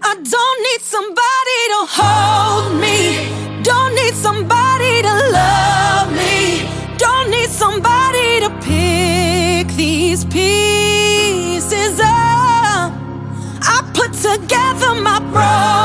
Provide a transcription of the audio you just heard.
I don't need somebody to hold me. Don't need somebody to love me. Don't need somebody to pick these pieces up. I put together my broken